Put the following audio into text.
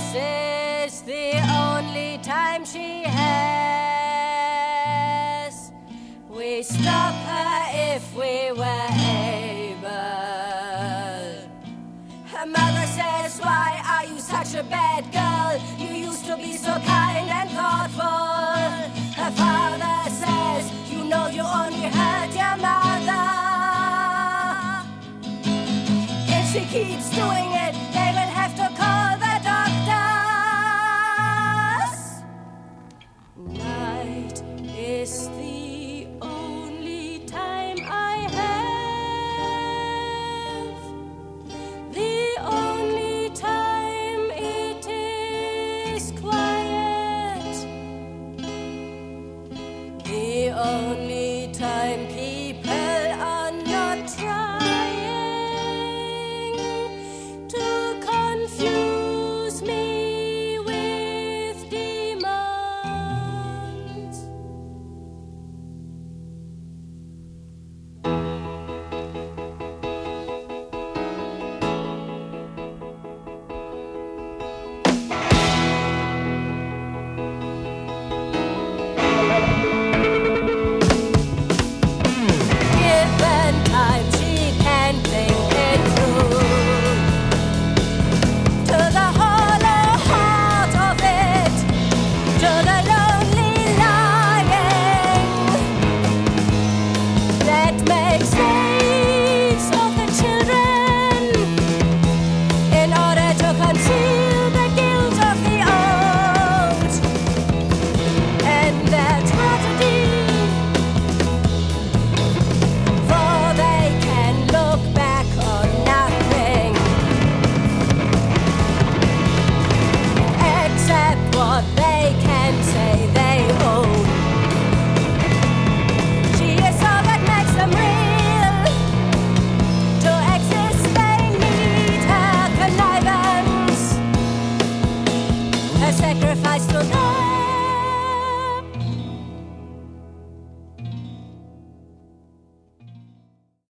is the only time she has. We stop her if we were able. Her mother says, why are you such a bad girl? You used to be so kind and thoughtful. Her father says, you know you only hurt your mother. If she keeps doing it,